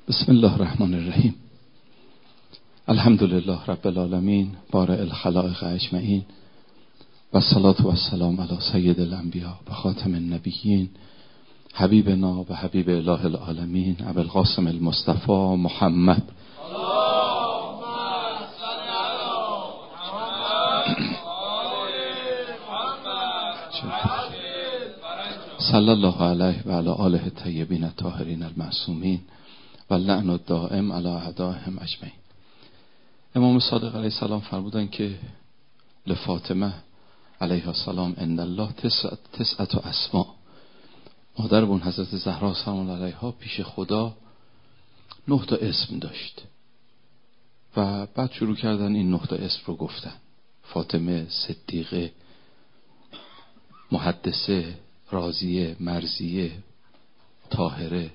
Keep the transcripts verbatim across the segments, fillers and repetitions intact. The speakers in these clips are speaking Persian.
بسم الله الرحمن الرحیم. الحمد لله رب العالمین بارئ الخلائق اجمعین و الصلاة و السلام علی سید الانبیاء و خاتم النبیین حبیبنا و حبیب اله العالمین ابی القاسم المصطفى محمد صلی الله علیه و علی آله الطیبین الطاهرین المعصومین و لعن الدائم علی اعدائهم اجمعین. امام صادق علیه السلام فرمودن که لفاطمه علیها السلام ان الله تسعة اسماء. مادرمون حضرت زهرا سلام علیها پیش خدا نه تا اسم داشت و بعد شروع کردن این نه تا اسم رو گفتن: فاطمه، صدیقه، محدثه، راضیه، مرضیه، طاهره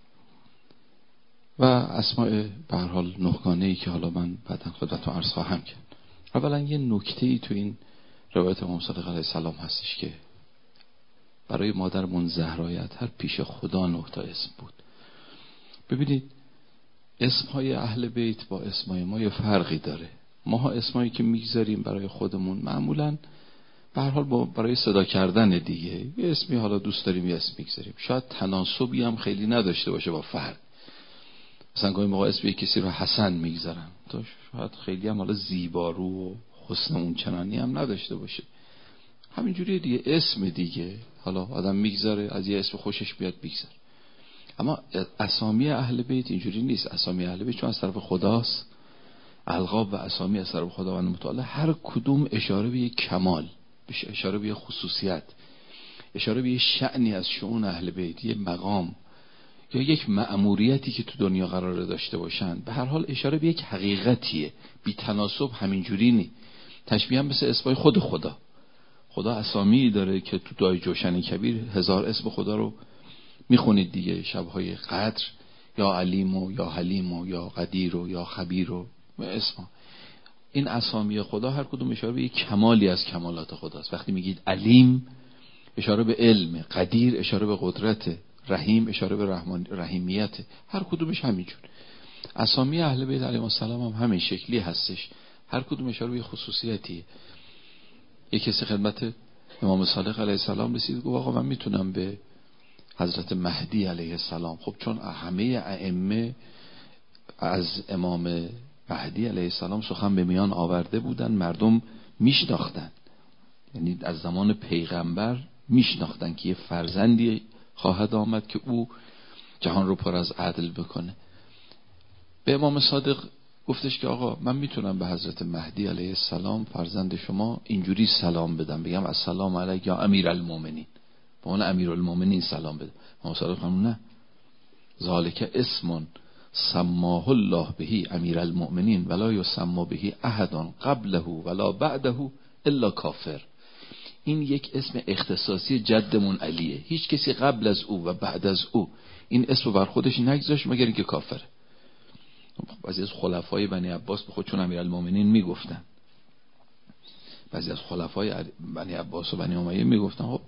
و اسماء به هر حال نهگانه‌ای که حالا من بعداً خدمتتون عرض خواهم کرد. اولا یه نکته‌ای تو این روایت امام صادق علیه السلام هستش که برای مادرمون زهرای اطهر پیش خدا نه تا اسم بود. ببینید اسمهای اهل بیت با اسمای ما یه فرقی داره. ماها اسمایی که میگذاریم برای خودمون معمولاً به هر حال با برای صدا کردن دیگه، یه اسمی حالا دوست داریم یه اسم میگذاریم، شاید تناسبی هم خیلی نداشته باشه با فرد. مثلا گاهی موقع اسم کسی رو حسن میگذارن، تو شاید خیلی هم حالا زیبارو و حسن اون چنانی هم نداشته باشه. همینجوری دیگه اسم دیگه، حالا آدم میگذاره از یه اسم خوشش بیاد بگذاره. اما اسامی اهل بیت اینجوری نیست. اسامی اهل بیت چون از طرف خداست، القاب و اسامی از طرف خداوند متعال هر کدوم اشاره به یک کمال، اشاره به یک خصوصیت، اشاره به یک شأنی از شؤون اهل بیت، یک مقام یا یک مأموریتی که تو دنیا قرار داشته باشن. به هر حال اشاره به یک حقیقتیه، بی تناسب همینجوری نی. تشبیه هم مثل اسمای خود خدا. خدا اسامی داره که تو دعای جوشن کبیر هزار اسم خدا رو میخونید دیگه، شبهای قدر، یا علیم و یا حلیم و یا قدیر و یا خبیر و اسم. این اسامی خدا هر کدوم اشاره به یک کمالی از کمالات خداست. وقتی میگید علیم اشاره به علم، قدیر اشاره به قدرت، رحیم اشاره به رحمان رحیمیت، هر کدومش همینجور. اسامی اهل بیت علیهم السلام هم همین شکلی هستش، هر کدوم اشاره به خصوصیتی. یک کسی خدمت امام صادق علیه السلام رسید گفت آقا من میتونم به حضرت مهدی علیه السلام، خب چون همه ائمه از امام مهدی علیه السلام سخن به میان آورده بودن، مردم میشناختن، یعنی از زمان پیغمبر میشناختن که یه فرزندی خواهد آمد که او جهان رو پر از عدل بکنه. به امام صادق گفتش که آقا من میتونم به حضرت مهدی علیه السلام فرزند شما اینجوری سلام بدم، بگم السلام علیک یا امیر المؤمنین، به اون امیر المؤمنین سلام بدم. امام صادق فرمود نه، ذالک اسم سماه الله بهی امیر المؤمنین ولا یسمى بهی احد قبله ولا بعده الا کافر. این یک اسم اختصاصی جدمون علیه، هیچ کسی قبل از او و بعد از او این اسم بر خودش نگذاشت مگر اینکه کافره. بعضی از خلفای بنی عباس به خودشون امیرالمومنین میگفتن، بعضی از خلفای بنی عباس و بنی امیه میگفتن. خب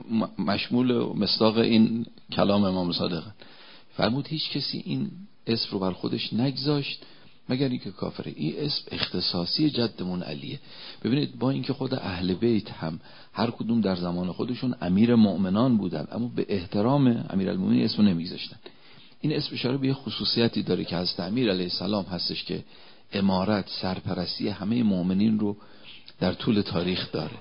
مشمول مصداق این کلام امام صادق فرمود هیچ کسی این اسم رو بر خودش نگذاشت مگر اینکه کافره. این اسم اختصاصی جدمون علیه. ببینید با اینکه خود اهل بیت هم هر کدوم در زمان خودشون امیر مؤمنان بودن، اما به احترام امیرالمومنین اسم نمیگذاشتن. این اسم اشاره به خصوصیتی داره که حضرت امیر علیه السلام هستش که امارت، سرپرستی همه مؤمنین رو در طول تاریخ داره.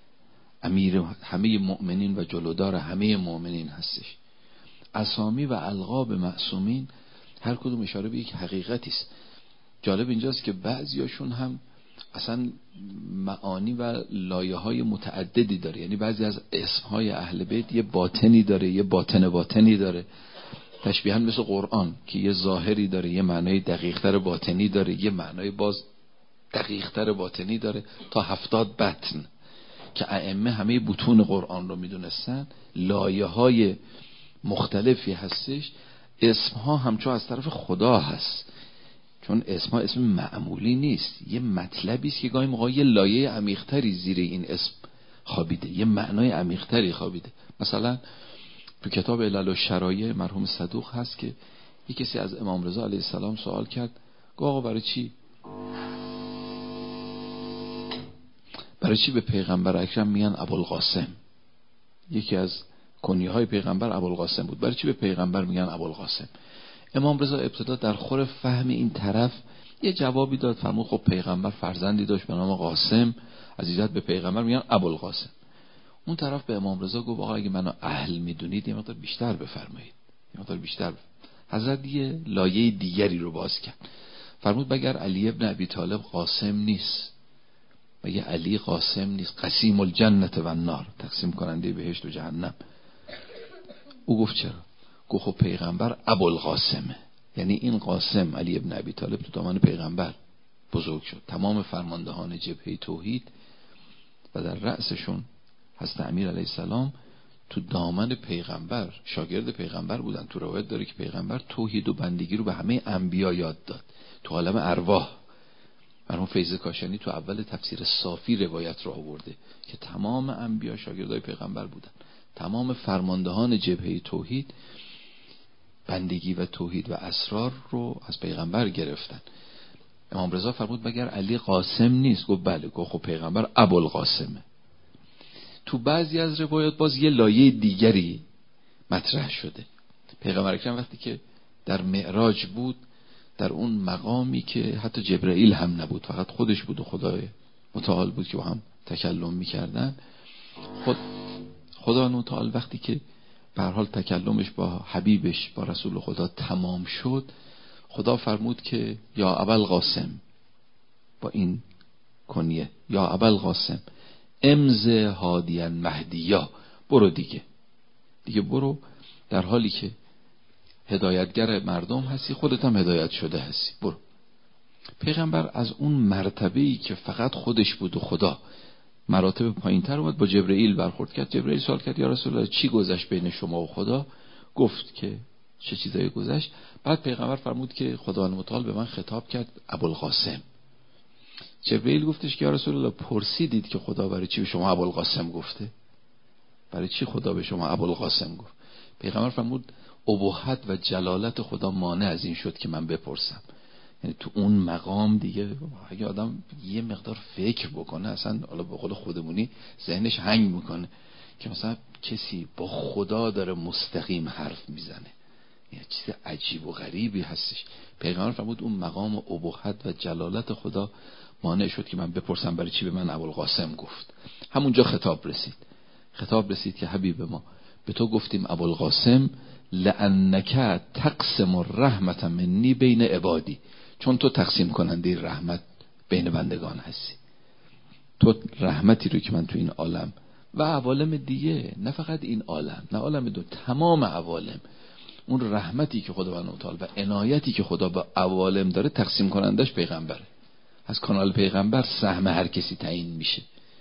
امیر همه مؤمنین و جلودار همه مؤمنین هستش. اسامی و القاب معصومین هر کدوم اشاره به یک حقیقتی است. جالب اینجاست که بعضیاشون هم اصلا معانی و لایه‌های متعددی داره، یعنی بعضی از اسمهای اهل بیت یه باطنی داره، یه باطن باطنی داره، تشبیهاً مثل قرآن که یه ظاهری داره، یه معنای دقیق‌تر باطنی داره، یه معنای باز دقیق‌تر باطنی داره، تا هفتاد بطن که ائمه همه بطون قرآن رو میدونستن. لایه‌های مختلفی هستش. اسمها همچون از طرف خدا هست، چون اسمها اسم معمولی نیست، یه مطلبی است که گاهی موقع یه لایه عمیق‌تری زیر این اسم خوابیده، یه معنای عمیق‌تری خوابیده. مثلا تو کتاب علل الشرایع مرحوم صدوق هست که یک کسی از امام رضا علیه السلام سوال کرد، گفت آقا برای چی برای چی به پیغمبر اکرم میگن ابوالقاسم؟ یکی از کنیه‌های پیغمبر ابوالقاسم بود، برای چی به پیغمبر میگن ابوالقاسم؟ امام رضا ابتدا در خور فهم این طرف یه جوابی داد، فرمود خب پیغمبر فرزندی داشت به نام قاسم، از این جهت به پیغمبر میگن ابوالقاسم. اون طرف به امام رضا گفت آقا اگه منو اهل میدونید یه مقدار بیشتر بفرمایید، یه مقدار بیشتر بفرمایید. حضرت یه لایه دیگری رو باز کرد، فرمود مگر علی ابن ابی طالب قاسم نیست؟ مگه علی قاسم نیست؟ قسیم الجنة و النار، تقسیم کننده بهشت و جهنم. او گفت چرا؟ گفت خب پیغمبر ابوالقاسمه، یعنی این قاسم علی ابن ابی طالب تو دامن پیغمبر بزرگ شد. تمام فرماندهان جبهه توحید و در رأسشون حضرت امیر علیه السلام تو دامن پیغمبر، شاگرد پیغمبر بودن. تو روایت داره که پیغمبر توحید و بندگی رو به همه انبیا یاد داد تو عالم ارواح. مرحوم فیض کاشانی تو اول تفسیر صافی روایت رو آورده که تمام انبیا شاگردای پیغمبر بودن. تمام فرماندهان جبهه توحید بندگی و توحید و اسرار رو از پیغمبر گرفتن. امام رضا فرمود مگر علی قاسم نیست؟ گفت بله. گفت خب پیغمبر ابوالقاسمه. تو بعضی از روایات باز یه لایه دیگری مطرح شده. پیغمبر اکرم وقتی که در معراج بود، در اون مقامی که حتی جبرائیل هم نبود، فقط خودش بود و خدای متعال بود که با هم تکلم میکردن، خود خدا متعال وقتی که به هر حال تکلمش با حبیبش با رسول خدا تمام شد، خدا فرمود که یا ابوالقاسم، با این کنیه یا ابوالقاسم امض هادیا مهدیا، برو دیگه دیگه برو، در حالی که هدایتگر مردم هستی، خودت هم هدایت شده هستی، برو. پیغمبر از اون مرتبه‌ای که فقط خودش بود و خدا مراتب پایین‌تر اومد، با جبرائیل برخورد کرد. جبرائیل سوال کرد یا رسول الله چی گذشت بین شما و خدا؟ گفت که چه چیزایی گذشت. بعد پیغمبر فرمود که خدا متعال به من خطاب کرد ابوالقاسم. جبرائیل گفتش که یا رسول الله پرسیدید که خدا برای چی به شما ابوالقاسم گفته؟ برای چی خدا به شما ابوالقاسم گفت؟ پیغمبر فرمود ابوحت و جلالت خدا مانع از این شد که من بپرسم. یعنی تو اون مقام دیگه اگه آدم یه مقدار فکر بکنه، اصلا حالا به قول خودمونی ذهنش هنگ میکنه که مثلا کسی با خدا داره مستقیم حرف میزنه، یه چیز عجیب و غریبی هستش. پیغمبر فرمود اون مقام ابوحت و جلالت خدا مانع شد که من بپرسم برای چی به من ابوالقاسم گفت. همونجا خطاب رسید خطاب رسید که حبیب ما، به تو گفتیم ابوالقاسم لأنک تقسم الرحمت منی بین عبادی، چون تو تقسیم کننده رحمت بین بندگان هستی. تو رحمتی رو که من تو این عالم و عوالم دیگه، نه فقط این عالم، نه عالم دو، تمام عوالم، اون رحمتی که خدا و تعالی و عنایتی که خدا به عوالم داره تقسیم کنندش پیغمبره. از کانال پیغمبر سهم هر کسی تعیین میشه.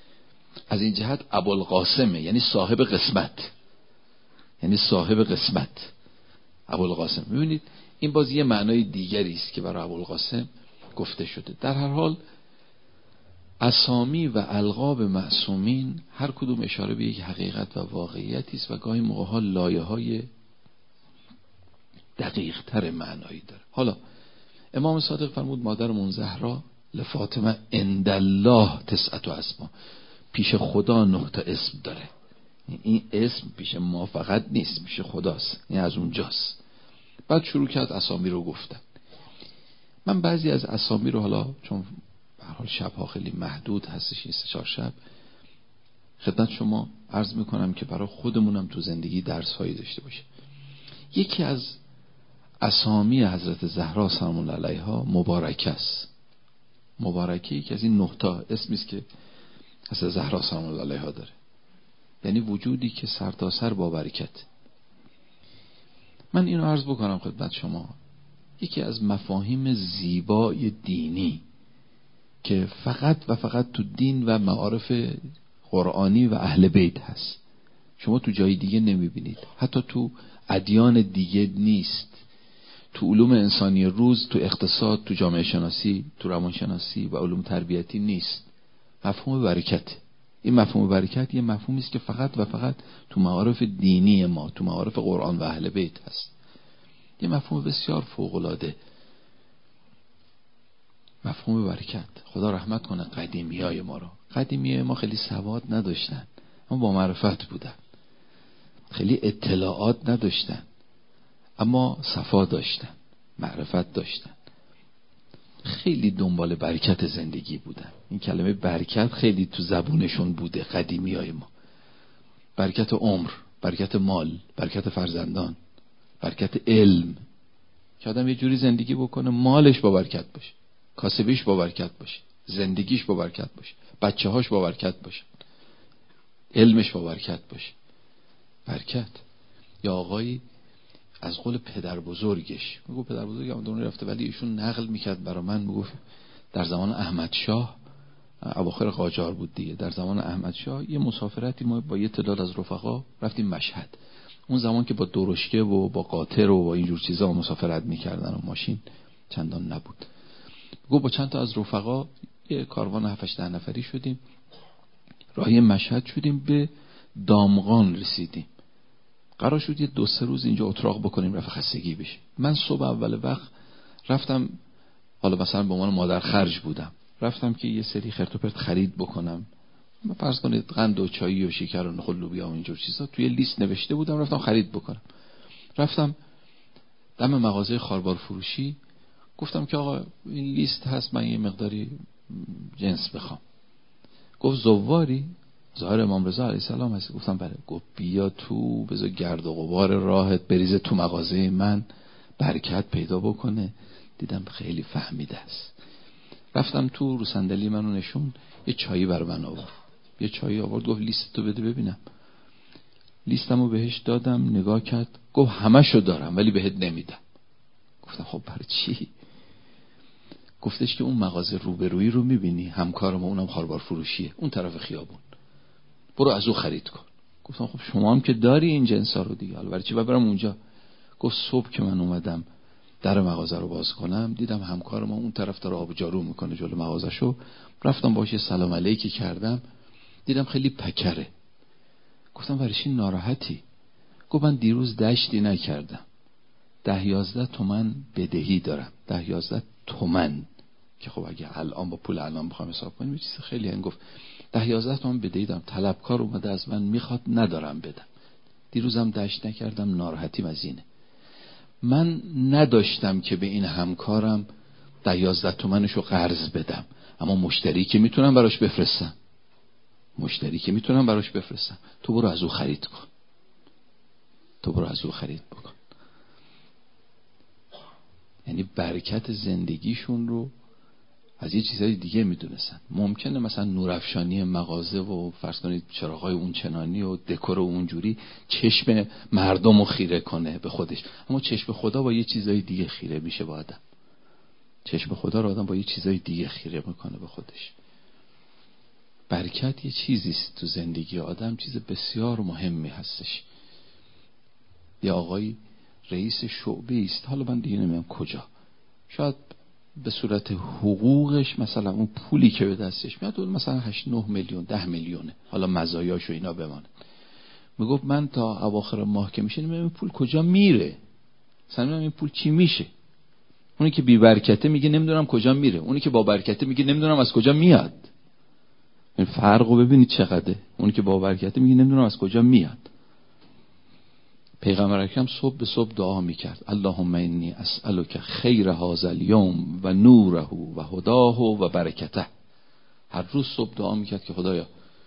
از این جهت ابوالقاسمه، یعنی صاحب قسمت، یعنی صاحب قسمت ابوالقاسم. ببینید این باز یه معنای دیگری است که برای ابوالقاسم گفته شده. در هر حال اسامی و القاب معصومین هر کدوم اشاره به یک حقیقت و واقعیتی است و گاهی موقع ها لایه های دقیق تر معنایی داره. حالا امام صادق فرمود مادرمون زهرا لفاطمه عند الله تسعة اسما، پیش خدا نه تا اسم داره. این اسم پیش ما فقط نیست، پیش خداست، این از اونجاست. بعد شروع کرد اسامی رو گفتن. من بعضی از اسامی رو حالا چون به هر حال شب‌ها خیلی محدود هستش، این سه چهار شب خدمت شما عرض میکنم که برای خودمونم تو زندگی درس‌هایی داشته باشه. یکی از اسامی حضرت زهرا سلام الله علیها مبارکه است. مبارکه یکی از این نه تا اسمی است که حضرت زهرا سلام الله علیها داره، یعنی وجودی که سر تا سر با برکت. من اینو عرض بکنم خدمت شما، یکی از مفاهیم زیبای دینی که فقط و فقط تو دین و معارف قرآنی و اهل بیت هست، شما تو جای دیگه نمیبینید، حتی تو ادیان دیگه نیست، تو علوم انسانی روز، تو اقتصاد، تو جامعه شناسی، تو روانشناسی و علوم تربیتی نیست. مفهوم برکت. این مفهوم برکت یه مفهومی است که فقط و فقط تو معارف دینی ما، تو معارف قرآن و اهل بیت هست. یه مفهوم بسیار فوق‌العاده، مفهوم برکت. خدا رحمت کنه قدیمیای ما رو. قدیمیای ما خیلی سواد نداشتن، اما با معرفت بودن. خیلی اطلاعات نداشتن، اما صفا داشتن، معرفت داشتن. خیلی دنبال برکت زندگی بودن. این کلمه برکت خیلی تو زبونشون بوده قدیمیای ما. برکت عمر، برکت مال، برکت فرزندان، برکت علم، که آدم یه جوری زندگی بکنه مالش با برکت باشه، کاسبیش با برکت باشه، زندگیش با برکت باشه، بچه هاش با برکت باشه، علمش با برکت باشه. برکت. یا آقایی از قول پدر بزرگش، میگو پدر بزرگم دنیا رفته ولی ایشون نقل میکرد برا من، میگفت در زمان احمد شاه، اواخر قاجار بود دیگه، در زمان احمد شاه یه مسافرتی ما با یه تعداد از رفقا رفتیم مشهد. اون زمان که با درشکه و با قاطر و با اینجور چیزا مسافرت میکردن و ماشین چندان نبود. گفت با چند تا از رفقا یه کاروان هفت ده نفری شدیم، راهی مشهد شدیم، به دامغان رسیدیم. قرار شد یه دو سه روز اینجا اتراق بکنیم، رفع خستگی بشه. من صبح اول وقت رفتم، حالا مثلا به عنوان مادر خرج بودم، رفتم که یه سری خرت و پرت خرید بکنم. من فرض کنید قند و چایی و شکر و نخود لوبیا و اینجور چیزا توی لیست نوشته بودم، رفتم خرید بکنم. رفتم دم مغازه خاربار فروشی، گفتم که آقا این لیست هست، من یه مقداری جنس بخوام. گفت زواری؟ ظاهر امام رضا علیه السلام هست؟ گفتم بله. گفت بیا تو، بذار گرد و غبار راحت بریزه تو مغازه من، برکت پیدا بکنه. دیدم خیلی فهمیده است. رفتم تو، رو صندلی منو نشون، یه چایی بر من آورد، یه چایی آورد، گفت لیست تو بده ببینم. لیستمو بهش دادم، نگاه کرد، گفت همشو دارم ولی بهت نمیدم. گفتم خب برای چی؟ گفتش که اون مغازه روبرویی رو میبینی، همکار ما اونم خاربار فروشیه، اون طرف خیابون، برو از او خرید کن. گفتم خب شما هم که داری این جنسا رو دیگه، حالا برای چی برم اونجا؟ گفت صبح که من اومدم در مغازه رو باز کنم، دیدم همکار ما اون طرف داره آب جارو میکنه جلو مغازه‌شو، رفتم باهاش سلام علیکی کردم، دیدم خیلی پکره. گفتم برای چی ناراحتی؟ گفت من دیروز دشتی نکردم، ده یازده تومن بدهی دارم، ده یازده تومن، که خب اگه الان با پول الان بخوام حساب کنیم یه چیز خیلی هنگ. گفت ده یازده تومن بدهی دارم، طلبکار اومده از من میخواد، ندارم بدم، دیروزم دشت نکردم، ناراحتیم از اینه. من نداشتم که به این همکارم ده یازده تومنشو قرض بدم، اما مشتری که میتونم براش بفرستم، مشتری که میتونم براش بفرستم، تو برو از او خرید کن، تو برو از او خرید بکن. یعنی برکت زندگیشون رو از یه چیزای دیگه میدونستن. ممکنه مثلا نورافشانی مغازه و فرض کنید چراغای اون چنانی و دکور اونجوری چشم مردم رو خیره کنه به خودش، اما چشم خدا با یه چیزای دیگه خیره میشه با آدم. چشم خدا رو آدم با یه چیزای دیگه خیره میکنه به خودش. برکت یه چیزیست تو زندگی آدم، چیز بسیار مهمی هستش. یه آقای رئیس شعبه است، حالا من دیگه نمیدونم کجا، شاید به صورت حقوقش مثلا اون پولی که به دستش میاد اون مثلا هشت نه میلیون ده میلیونه، حالا مزایاش و اینا بمانه. میگفت من تا اواخر ماه که میشه نمیدونم این پول کجا میره، مثلا نمیدونم این پول چی میشه. اونی که بی برکته میگه نمیدونم کجا میره، اونی که با برکته میگه نمیدونم از کجا میاد. این فرقو ببینید چقدره. اونی که با برکته میگه نمیدونم از کجا میاد. پیغمبر اکرم صبح به صبح دعا میکرد اللهم انی اسألک خیر هذا الیوم و نوره و هداه و برکته. هر روز صبح دعا میکرد که خدایا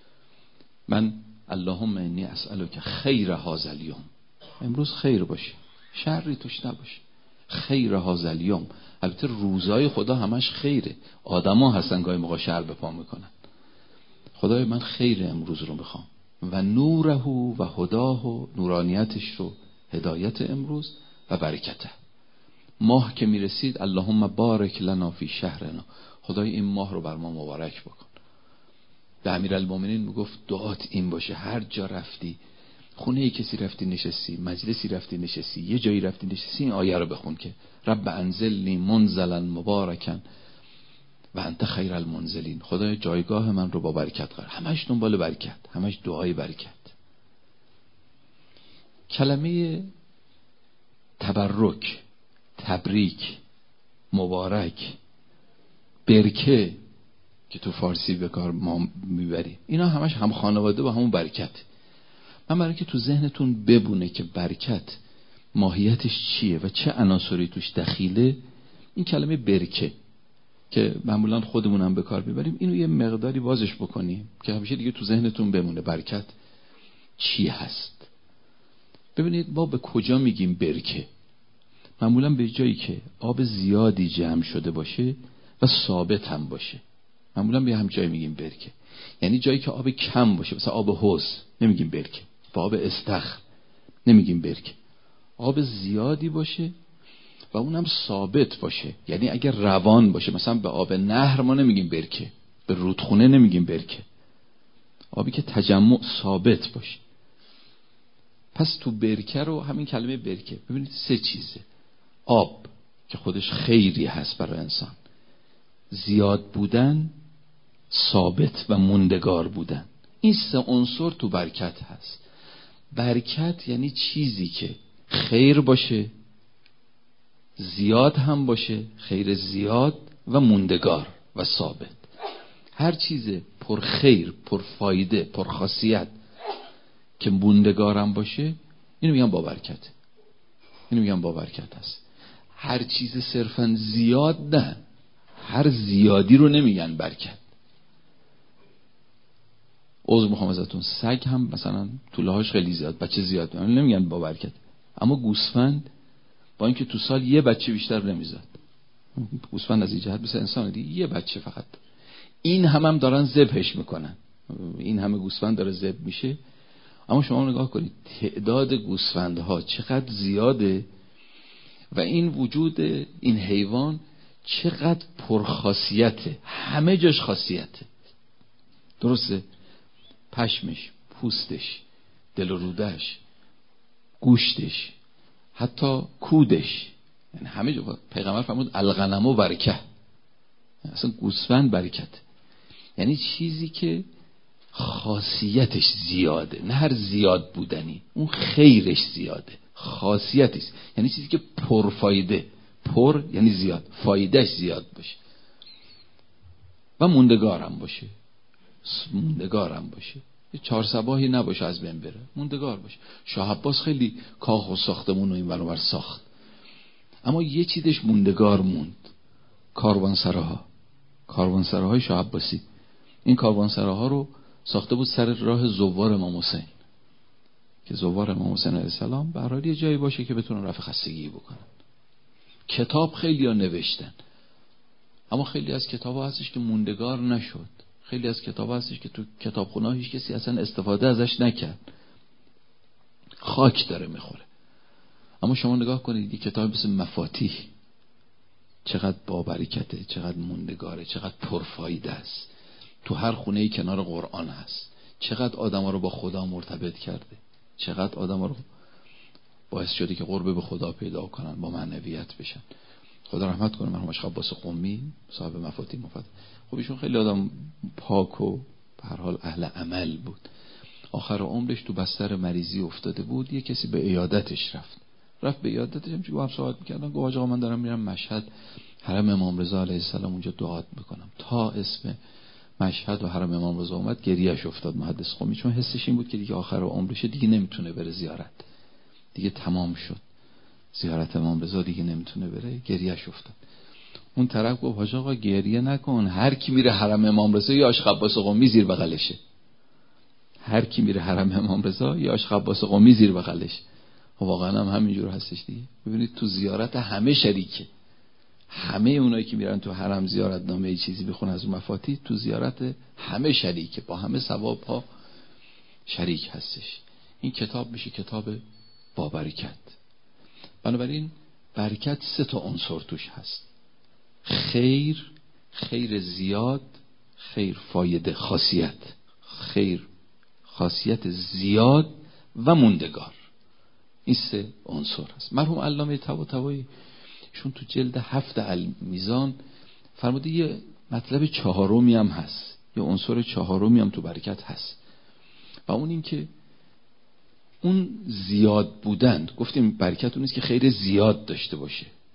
من اللهم انی اسألک خیر هذا الیوم، امروز خیر باشه، شری توش نباشه، خیر هذا الیوم. البته روزای خدا همش خیره، آدما هستن گاهی موقع شر به پا میکنن. خدای من خیر امروز رو میخوام، و نوره و هداه و نورانیتش رو، هدایت امروز و برکته. ماه که میرسید اللهم بارک لنا فی شهرنا، خدای این ماه رو بر ما مبارک بکن. به امیرالمومنین میگفت دعات این باشه، هر جا رفتی، خونه ای کسی رفتی نشستی، مجلسی رفتی نشستی، یه جایی رفتی نشستی، این آیه رو بخون که رب انزلنی منزلا مبارکا و انت خیر المنزلین، خدای جایگاه من رو با برکت قرار. همش دنبال برکت، همش دعای برکت. کلمه تبرک تبریک، مبارک، برکه که تو فارسی به کار ما میبریم، اینا همش هم خانواده با همون برکت. من برای که تو ذهنتون ببونه که برکت ماهیتش چیه و چه عناصری توش دخیله، این کلمه برکه که معمولا خودمون هم به کار میبریم، اینو یه مقداری بازش بکنیم که همیشه دیگه تو ذهنتون بمونه برکت چی هست. ببینید ما به کجا میگیم برکه؟ معمولا به جایی که آب زیادی جمع شده باشه و ثابت هم باشه، معمولا به هم جایی میگیم برکه. یعنی جایی که آب کم باشه، مثلا آب حوض نمیگیم برکه، با آب استخر نمیگیم برکه. آب زیادی باشه و اونم ثابت باشه، یعنی اگر روان باشه، مثلا به آب نهر ما نمیگیم برکه، به رودخونه نمیگیم برکه، آبی که تجمع ثابت باشه. پس تو برکه رو همین کلمه برکه، ببینید سه چیزه: آب که خودش خیری هست برای انسان، زیاد بودن، ثابت و موندگار بودن، این سه عنصر تو برکت هست. برکت یعنی چیزی که خیر باشه، زیاد هم باشه، خیر زیاد و موندگار و ثابت. هر چیز پر خیر، پر فایده، پر خاصیت که موندگار هم باشه، اینو میگن با برکت. اینو میگن با برکت هست. هر چیز صرفا زیاد نه، هر زیادی رو نمیگن برکت. عذر میخوام ازتون، سگ هم مثلا طولهاش خیلی زیاد، بچه زیاد، نمیگن با برکت. اما گوسفند با اینکه تو سال یه بچه بیشتر نمیزاد، گوسفند از این جهت مثل انسان دیگه یه بچه فقط، این هم هم دارن ذبحش میکنن، این همه گوسفند داره ذبح میشه، اما شما نگاه کنید تعداد گوسفندها چقدر زیاده و این وجود این حیوان چقدر پرخاصیته، همه جاش خاصیته. درسته؟ پشمش، پوستش، دل و رودش، گوشتش، حتی کودش، یعنی همه جا. پیغمبر فرمود الغنم و برکه، اصلا گوسفند برکت، یعنی چیزی که خاصیتش زیاده، نه هر زیاد بودنی، اون خیرش زیاده، خاصیتش یعنی چیزی که پرفایده، پر یعنی زیاد، فایدهش زیاد باشه و موندگارم باشه. موندگارم باشه، یه چهار صباحی نباشه از بین بره، موندگار باشه. شاه عباس خیلی کاخ و ساختمون و این ور اونور ساخت، اما یه چیزش موندگار موند: کاروانسراها. کاروانسراهای شاه عباسی، این کاروانسراها رو ساخته بود سر راه زوار امام حسین، که زوار امام حسین علیه السلام به هر حال یه جایی باشه که بتونن رفع خستگی بکنن. کتاب خیلی ها نوشتن، اما خیلی از کتاب ها هستش که موندگار نشد. خیلی از کتاب ها هستش که تو کتابخونه هیچ کسی اصلا استفاده ازش نکرد، خاک داره میخوره. اما شما نگاه کنید یه کتاب مثل مفاتیح چقدر بابرکته، چقدر موندگاره، چقدر پرفایده است، تو هر خونه‌ای کنار قرآن هست، چقدر آدم‌ها رو با خدا مرتبط کرده، چقدر آدم‌ها رو باعث شده که قرب به خدا پیدا کنن، با معنویت بشن. خدا رحمت کنه مرحوم اشق عباس قمی صاحب مفاتیح مفاتیح، خب ایشون خیلی آدم پاک و به هر حال اهل عمل بود. آخر عمرش تو بستر مریضی افتاده بود، یه کسی به عیادتش رفت رفت به عیادتش، همچنین با هم صحبت می‌کردن، گفت آقا من دارم میرم مشهد، حرم امام رضا علیه السلام اونجا دعا میکنم. تا اسم مشهد و حرم امام رضا اومد گریهش افتاد محدث قمی، چون حسش این بود که دیگه آخر عمرشه، دیگه نمیتونه بره زیارت، دیگه تمام شد زیارت امام رضا، دیگه نمیتونه بره، گریهش افتاد. اون طرف گفت حاج آقا گریه نکن، هر کی میره حرم امام رضا یا اشق عباس قمی زیر بغلشه، هر کی میره حرم امام رضا یا اشق عباس قمی زیر بغلش. واقعا هم همینجور هستش دیگه. ببینید تو زیارت همه شریکه، همه اونایی که میرن تو حرم زیارت نامه چیزی بخونن از مفاتیح، تو زیارت همه شریکه، با همه ثواب ها شریک هستش. این کتاب میشه کتاب با برکت. بنابراین برکت سه تا عنصر توش هست: خیر، خیر زیاد، خیر فایده، خاصیت، خیر خاصیت زیاد و موندگار. این سه عنصر هست. مرحوم علامه طباطبایی شون تو جلد هفت المیزان فرموده یه مطلب چهارمی هم هست، یه عنصر چهارمی هم تو برکت هست، و اون این که اون زیاد بودن، گفتیم برکت اون نیست که خیر زیاد داشته باشه،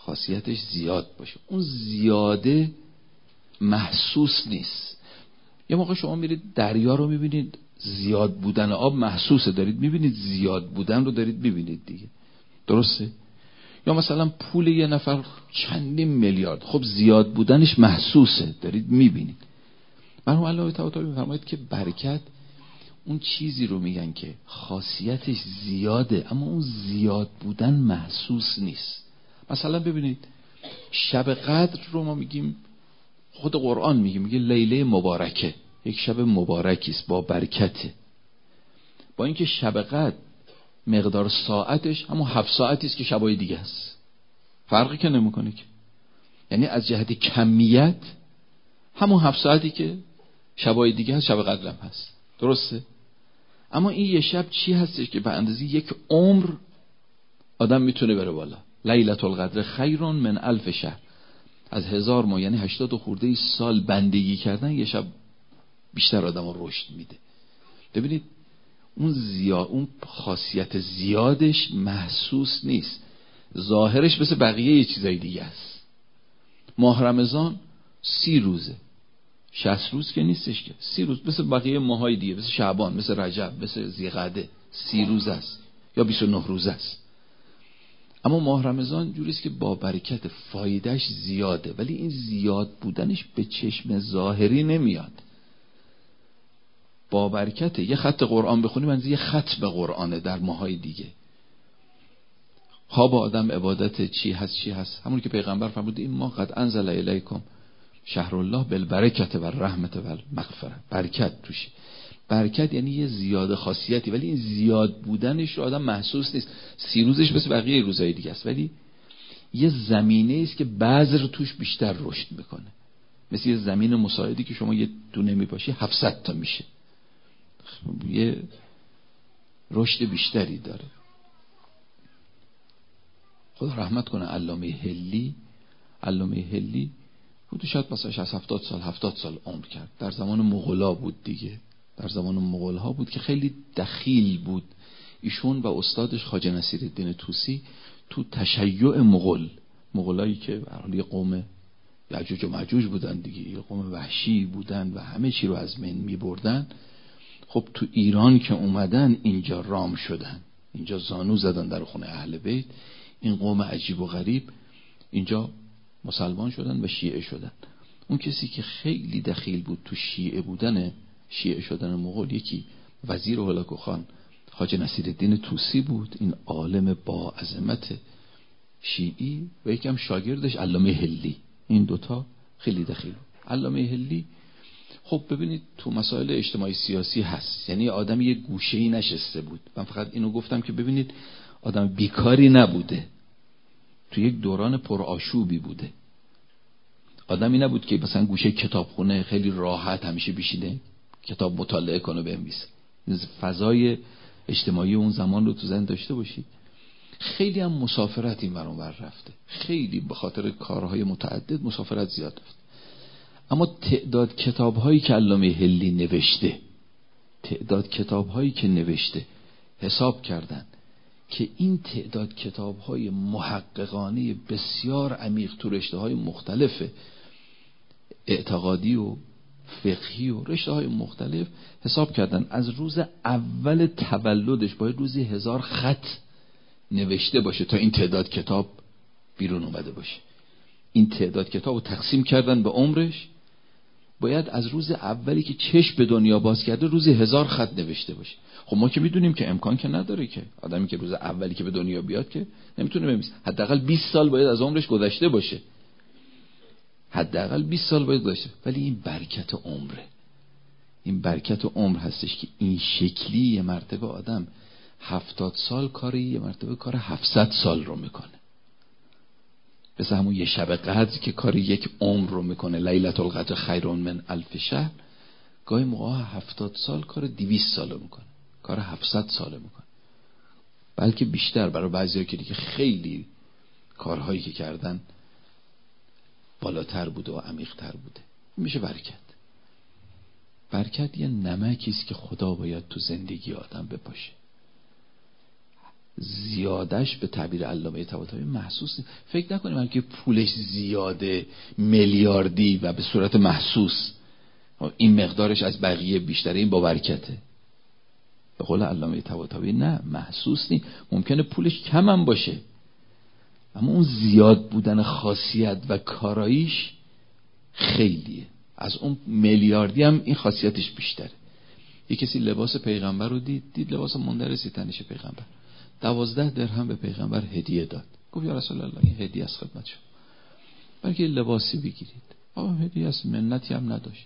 خاصیتش زیاد باشه. اون زیاده محسوس نیست. یه موقع شما میرید دریا رو میبینید زیاد بودن آب محسوسه، دارید میبینید زیاد بودن رو دارید میبینید دیگه، درسته؟ یا مثلا پول یه نفر چندین میلیارد، خب زیاد بودنش محسوسه، دارید میبینید. مرحوم علامه طباطبایی میفرماید که برکت اون چیزی رو میگن که خاصیتش زیاده اما اون زیاد بودن محسوس نیست. مثلا ببینید شب قدر رو ما میگیم، خود قرآن میگه میگه لیله مبارکه، یک شب مبارکی است با برکته، با اینکه شب قدر مقدار ساعتش همون هفت ساعتی است که شبای دیگه است، فرقی که نمیکنه که، یعنی از جهت کمیت همون هفت ساعتی که شبای دیگه هست شب قدر هم هست، درسته؟ اما این یه شب چی هستش که به اندازه یک عمر آدم میتونه بره بالا. لیلة القدر خیر من الف شهر، از هزار ماه یعنی هشتاد و خورده سال بندگی کردن یه شب بیشتر آدم رو رشد میده. ببینید اون زیاد، اون خاصیت زیادش محسوس نیست، ظاهرش مثل بقیه یه چیزای دیگه است. ماه رمضان سی روزه، شصت روز که نیستش که، سی روز مثل بقیه ماهای دیگه، مثل شعبان، مثل رجب، مثل ذیقعده، سی روز است یا بیست و نه روز است. اما ماه رمضان جوریست که با برکت، فایدهش زیاده، ولی این زیاد بودنش به چشم ظاهری نمیاد. با برکته. یه خط قرآن بخونی منظور یه خط به قرآنه در ماهای دیگه. خواب آدم عبادت چی هست چی هست، همون که پیغمبر فرمود این ما قد انزل الیکم شهر الله بالبرکت و رحمت و مغفرت، برکت توش. برکت یعنی یه زیاد خاصیتی، ولی این زیاد بودنش رو آدم محسوس نیست. سی روزش مثل بقیه روزهای دیگه است، ولی یه زمینه است که بذر توش بیشتر رشد میکنه، مثل یه زمین مساعدی که شما یه دونه میپاشی هفتصد تا میشه، یه رشد بیشتری داره. خدا رحمت کنه علامه حلی. علامه حلی بود شاید مثلا شصت هفتاد سال هفتاد سال عمر کرد، در زمان مغولا بود دیگه، در زمان مغول‌ها بود که خیلی دخیل بود. ایشون و استادش خواجه نصیرالدین طوسی تو تشیع مغول، مغولایی که به هر حال یه قوم یعجوج و معجوج بودن دیگه، یه قوم وحشی بودن و همه چی رو از من می‌بردن. خب تو ایران که اومدن اینجا رام شدن، اینجا زانو زدن در خونه اهل بیت، این قوم عجیب و غریب اینجا مسلمان شدن و شیعه شدن. اون کسی که خیلی دخیل بود تو شیعه بودن، شیعه شدن مغول، یکی وزیر هولاکو خان خواجه نصیرالدین طوسی بود، این عالم با عظمت شیعی، و یکم شاگردش علامه حلی. این دوتا خیلی دخیل بود. علامه حلی خب ببینید تو مسائل اجتماعی سیاسی هست، یعنی آدم یه گوشه‌ای نشسته بود. من فقط اینو گفتم که ببینید آدم بیکاری نبوده، تو یک دوران پرآشوبی بوده. آدمی نبود که مثلا گوشه کتابخونه خیلی راحت همیشه بشینه کتاب مطالعه کنه بنویسه. فضای اجتماعی اون زمان رو تو ذهن داشته باشید. خیلی هم مسافرت این ور اون ور رفته، خیلی به خاطر کارهای متعدد مسافرت زیاد رفته. اما تعداد کتاب‌هایی که علامه حلی نوشته، تعداد کتاب‌هایی که نوشته، حساب کردن که این تعداد کتاب‌های محققانه بسیار عمیق تو رشته‌های مختلف اعتقادی و فقهی و رشته‌های مختلف، حساب کردن از روز اول تولدش باید روزی هزار خط نوشته باشه تا این تعداد کتاب بیرون اومده باشه. این تعداد کتاب رو تقسیم کردن به عمرش، باید از روز اولی که چشم به دنیا باز کرده روزی هزار خط نوشته باشه. خب ما که میدونیم که امکان که نداره که آدمی که روز اولی که به دنیا بیاد که نمیتونه بنویسه، حداقل بیست سال باید از عمرش گذشته باشه، حداقل بیست سال باید گذشته. ولی این برکت عمره، این برکت عمر هستش که این شکلی یه مرتبه آدم هفتاد سال کاری، یه مرتبه کار هفتصد سال رو میکنه. مثل همون یه شب قدر که کاری یک عمر رو میکنه، لیلة القدر خیر من الف شهر، گاهی موقع هفتاد سال کار دویست سال رو میکنه، کار هفتصد سال میکنه، بلکه بیشتر برای بعضیا که دیگه خیلی کارهایی که کردن بالاتر بوده و عمیق‌تر بوده. میشه برکت. برکت یه نمکی است که خدا باید تو زندگی آدم بپاشه. زیادش به تعبیر علامه طباطبایی محسوس نیست. فکر نکنیم من که پولش زیاده میلیاردی و به صورت محسوس این مقدارش از بقیه بیشتره این با برکته. به قول علامه طباطبایی نه، محسوس نیست. ممکنه پولش کم هم باشه اما اون زیاد بودن خاصیت و کاراییش خیلیه. از اون میلیاردی هم این خاصیتش بیشتره. یه کسی لباس پیغمبر رو دید دید لباس مندرسی تنش پیغمبر، دوازده درهم به پیغمبر هدیه داد. گفت یا رسول الله این هدیه از خدمت شما، بلکه لباسی بگیرید. آقا هدیه از منتی هم نداشت.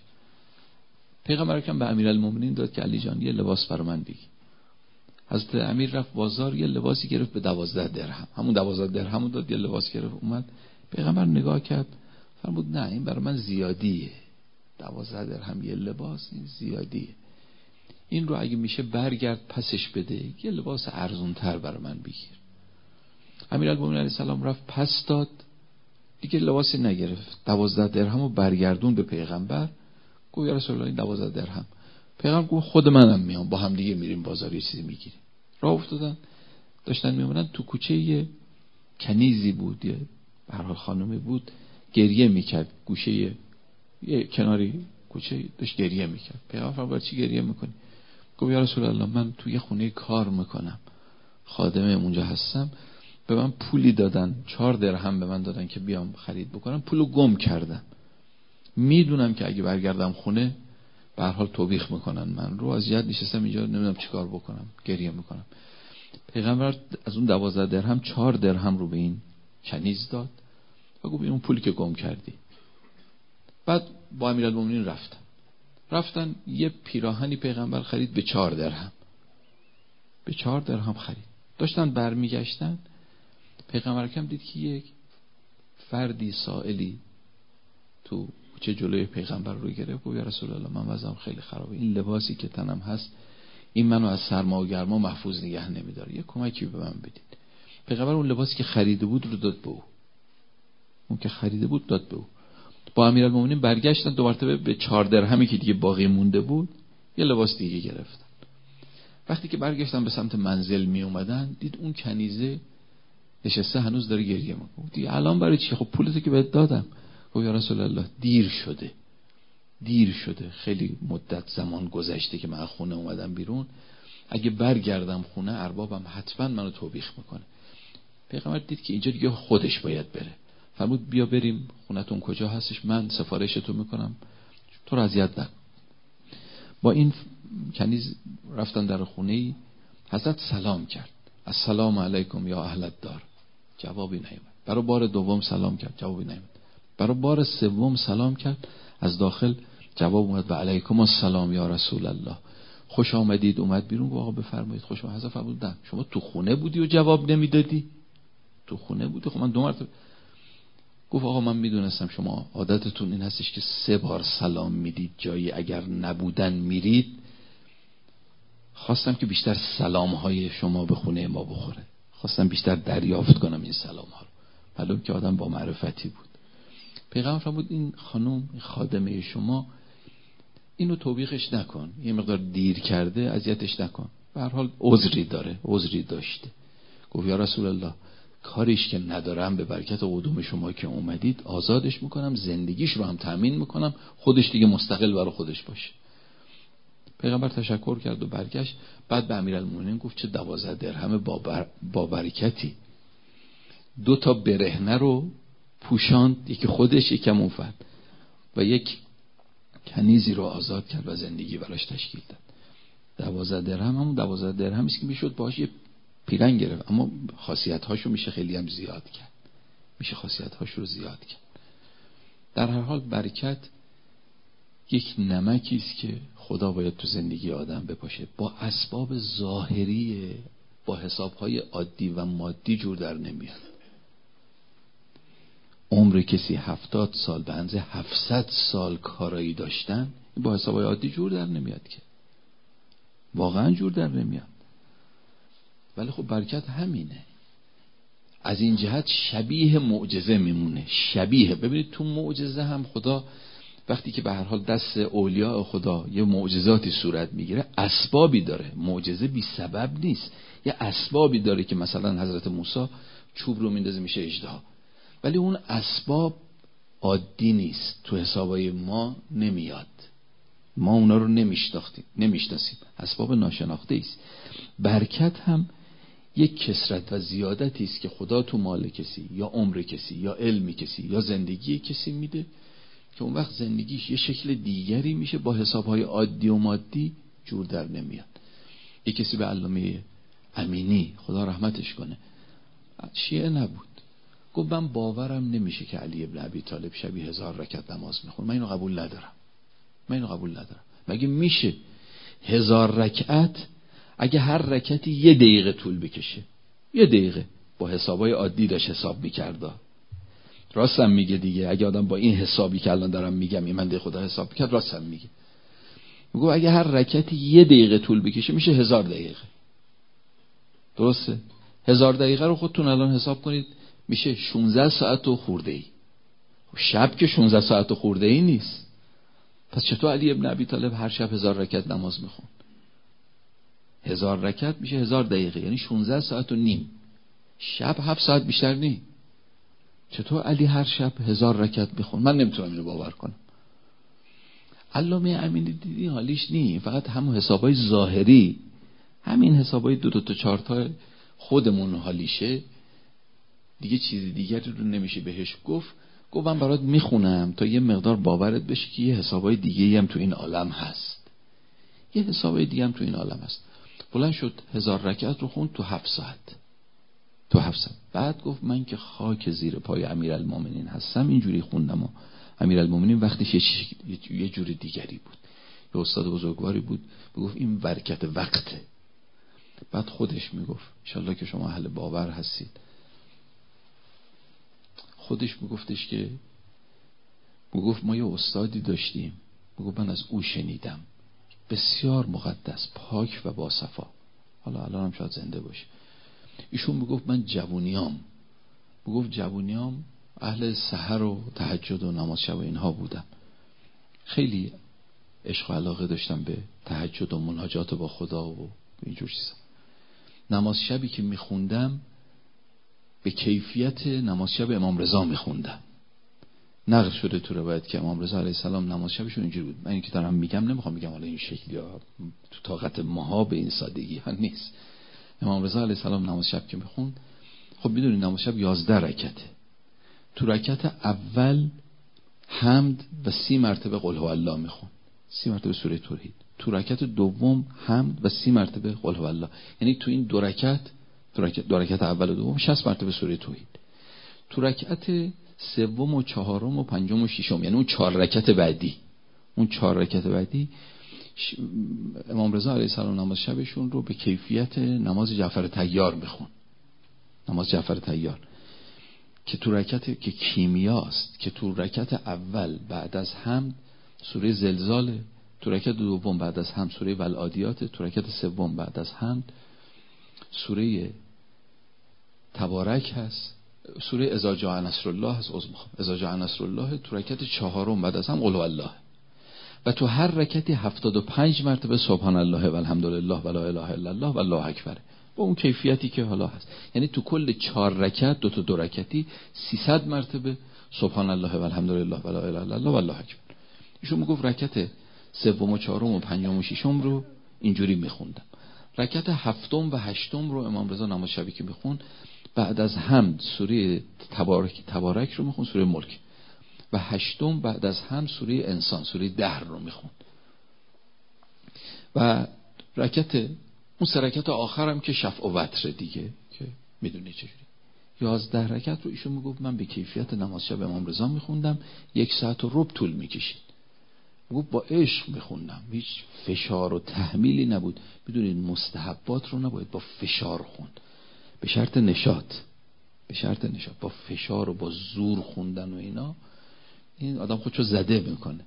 پیغمبر کم به امیرالمومنین داد که علی جان یه لباس برای من بگیر. حضرت امیر رفت بازار یه لباسی گرفت به دوازده درهم، همون دوازده درهم رو داد، یه لباس گرفت اومد. پیغمبر نگاه کرد فرمود نه این برای من زیادیه، دوازده درهم یه لباس این زیادیه، این رو اگه میشه برگرد پسش بده، یه لباس ارزون تر برای من بگیر. امیرالمومنین علیه السلام رفت پس داد، دیگه لباسی نگرفت، دوازده درهم رو برگردون به پیغمبر. گفت یا رسول الله این دوازده درهم. پیغمبر گفت خود منم میام با هم دیگه میریم بازار یه چیزی میگیریم. راه افتادن داشتن میمونن، تو کوچه یه کنیزی بود، یه به هر حال خانمی بود، گریه میکرد، گوشه یه, یه کناری کوچه داشت گریه میکرد. پیغمبر فرمود چی گریه میکنی؟ گفت یا رسول الله من تو یه خونه کار میکنم، خادمه اونجا هستم، به من پولی دادن، چهار درهم به من دادن که بیام خرید بکنم، پولو گم کردم، میدونم که اگه برگردم خونه به هر حال توبیخ میکنن، من رو اذیت نشستم اینجا نمیدونم چیکار بکنم، گریه میکنم. پیغمبر از اون دوازده درهم چهار درهم رو به این کنیز داد و گفت اون پولی که گم کردی. بعد با امیرالمومنین رفتن رفتن یه پیراهنی پیغمبر خرید به چهار درهم، به چهار درهم خرید. داشتن برمیگشتن پیغمبر کم دید که یک فردی سائلی تو کوچه جلوی پیغمبر رو گرفت. گفت یا رسول الله من وضعم خیلی خرابه، این لباسی که تنم هست این منو از سرما و گرما محفوظ نگه نمیداره، یه کمکی به من بدید. پیغمبر اون لباسی که خریده بود رو داد به او، اون که خریده بود داد به او. با امیرالمومنین برگشتن دو مرتبه به چهار درهمی که دیگه باقی مونده بود یه لباس دیگه گرفتن. وقتی که برگشتن به سمت منزل می اومدن دید اون کنیزه نشسته هنوز داره گریه میکنه. دیگه الان برای چی؟ خب پولتو که بهت دادم. گفت یا رسول الله دیر شده، دیر شده، خیلی مدت زمان گذشته که من خونه اومدم بیرون، اگه برگردم خونه اربابم حتما منو توبیخ میکنه. پیغمبر دید که اینجا دیگه خودش باید بره، فرمود بیا بریم خونتون کجا هستش، من سفارشتو میکنم، تو رو اذیت نکن. با این کنیز رفتن در خونه‌ای، حضرت سلام کرد، السلام علیکم یا اهل الدار، جوابی نیامد. برای بار دوم سلام کرد، جوابی نیامد. برای بار سوم سلام کرد، از داخل جواب اومد و علیکم السلام یا رسول الله، خوش آمدید. اومد بیرون گفت آقا بفرمایید خوش آمدید. حضرت فرمودن شما تو خونه بودی و جواب نمیدادی؟ تو خونه بودی؟ خب من دو مرتبه. گفت آقا من میدونستم شما عادتتون این هستش که سه بار سلام میدید جایی اگر نبودن میرید، خواستم که بیشتر سلام های شما به خونه ما بخوره، خواستم بیشتر دریافت کنم این سلام ها رو، معلوم که آدم با معرفتی بود. پیغمبر فرمود این خانم این خادمه شما اینو توبیخش نکن، یه مقدار دیر کرده اذیتش نکن، به هر حال عذری داره، عذری داشته. گفت یا رسول الله کاریش که ندارم به برکت قدوم شما که اومدید آزادش میکنم، زندگیش رو هم تأمین میکنم، خودش دیگه مستقل برای خودش باشه. پیغمبر تشکر کرد و برگشت. بعد به امیرالمومنین گفت چه دوازده درهم با, بر... با برکتی، دو تا برهنه رو پوشاند، یکی خودش یکم اون فرد، و یک کنیزی رو آزاد کرد و زندگی براش تشکیل داد. دوازده درهم همون دوازده درهمی است که میشد باهاش یه پیرن گرفت، اما خاصیت‌هاشو میشه خیلی هم زیاد کرد، میشه خاصیت‌هاش رو زیاد کرد. در هر حال برکت یک نمکی است که خدا باید تو زندگی آدم بپاشه. با اسباب ظاهری، با حساب‌های عادی و مادی جور در نمیاد. عمر کسی هفتاد سال به اندازه هفتصد سال کارایی داشتن با حساب‌های عادی جور در نمیاد که، واقعا جور در نمیاد. ولی خب برکت همینه، از این جهت شبیه معجزه میمونه، شبیه. ببینید تو معجزه هم خدا وقتی که به هر حال دست اولیاء خدا یه معجزاتی صورت میگیره اسبابی داره، معجزه بی سبب نیست. یه اسبابی داره که مثلا حضرت موسی چوب رو میندازه میشه اژدها، ولی اون اسباب عادی نیست، تو حسابای ما نمیاد، ما اونا رو نمیشناختیم نمیشناسیم، اسباب ناشناخته است. برکت هم یک کثرت و زیادتی است که خدا تو مال کسی یا عمر کسی یا علم کسی یا زندگی کسی میده که اون وقت زندگیش یه شکل دیگری میشه، با حسابهای عادی و مادی جور در نمیاد. یه کسی به علامه امینی خدا رحمتش کنه، شیعه نبود، گفت من باورم نمیشه که علی ابن ابی طالب شبی هزار رکعت نماز میخونه، من اینو قبول ندارم، من اینو قبول ندارم. مگه میشه هزار رکعت اگه هر رکعتی یه دقیقه طول بکشه، یه دقیقه، با حسابای عادی داشت حساب میکرده، راستم میگه دیگه، اگه آدم با این حسابی که الان دارم میگم این من ده خدا حساب کرد راستم میگه، میگه اگه هر رکعتی یه دقیقه طول بکشه میشه هزار دقیقه، درسته؟ هزار دقیقه رو خودتون الان حساب کنید میشه شانزده ساعت و خورده ای. شب که شانزده ساعت و خورده ای نیست، پس چطور علی ابن ابی طالب هر شب هزار رکعت نماز میخون؟ هزار رکعت میشه هزار دقیقه، یعنی شانزده ساعت و نیم، شب هفت ساعت بیشتر نی. چطور علی هر شب هزار رکعت میخون؟ من نمیتونم اینو باور کنم. علامه امینی دیدی حالیش نی، فقط همون حسابای ظاهری، همین حسابای دو دو تا چهار تا خودمون حالیشه دیگه، چیزی دیگری رو نمیشه بهش گفت. گفت من برات میخونم تا یه مقدار باورت بشه که یه حسابای دیگه‌ای هم تو این عالم هست، یه حسابای دیگه هم تو این عالم هست. بلند شد هزار رکعت رو خوند تو هفت ساعت، تو هفت ساعت. بعد گفت من که خاک زیر پای امیرالمومنین هستم اینجوری خوندم. و امیرالمومنین وقتش یه, یه جوری دیگری بود، یه استاد بزرگواری بود، میگفت این برکت وقته. بعد خودش میگفت انشالله که شما اهل باور هستید، خودش میگفتش که میگفت ما یه استادی داشتیم، میگفت من از او شنیدم، بسیار مقدس، پاک و باصفا، حالا الان هم شاید زنده باشه. ایشون میگفت من جوونیام، میگفت جوونیام اهل سحر و تهجد و نماز شب و اینها بودم، خیلی عشق و علاقه داشتم به تهجد و مناجات با خدا و اینجور چیزا. نماز شبی که میخوندم به کیفیت نماز شب امام رضا میخوندم. نقل شده تو روایت که امام رضا علیه السلام نماز شبشون اینجوری بود. من این که دارم میگم نمیخوام بگم حالا این شکلی ها تو طاقت ماها به این سادگی ها نیست. امام رضا علیه السلام نماز شب که میخوند، خب میدونید نماز شب یازده رکعته، تو رکعت اول حمد و سی مرتبه قل هو الله میخوند، سی مرتبه سوره توحید. تو رکعت دوم حمد و سی مرتبه قل هو الله، یعنی تو این دو رکعت تو رکعت دو رکعت اول و دوم شصت مرتبه سوره توحید. تو رکعت سوم و چهارم و پنجم و ششم، یعنی اون چهار رکعت بعدی، اون چهار رکعت بعدی ش... امام رضا علیه السلام نماز شبشون رو به کیفیت نماز جعفر طیار میخون، نماز جعفر طیار که تو رکعت که کیمیاست، که تو رکعت اول بعد از حمد سوره زلزال، تو رکعت دوم بعد از حمد سوره والعادیات، تو رکعت سوم بعد از حمد سوره تبارک هست، سوره اذا جاء نصر الله هست، عذر میخوام، اذا جاء نصر الله. تو رکعت چهارم بعد از هم قل هو الله، و تو هر رکعتی هفتاد و پنج مرتبه سبحان الله و الحمدلله و لا اله الا الله و الله اکبر، با اون کیفیتی که حالا هست. یعنی تو کل چهار رکعت دو تا دو رکعتی سیصد مرتبه سبحان الله و الحمدلله و لا اله الا الله و الله اکبر. ایشون میگفت رکعت سوم و چهارم و پنجم و ششم رو اینجوری میخوندم. رکعت هفتم و هشتم رو امام رضا نماز شبی که میخوند بعد از حمد سوره تبارک تبارک رو میخوند، سوره ملک، و هشتم بعد از حمد سوره انسان، سوره دهر رو میخوند. و رکعت اون سه رکعت آخرم که شفع و وتر دیگه که میدونی چجوری، یازده رکعت رو ایشون میگفت من به کیفیت نماز شب امام رضا میخوندم، یک ساعت و ربع طول میکشید. میگفت با عشق میخوندم، هیچ فشار و تحمیلی نبود. میدونید مستحبات رو نباید با فشار خوند، به شرط نشاط، به شرط نشاط. با فشار و با زور خوندن و اینا این آدم خودشو زده میکنه.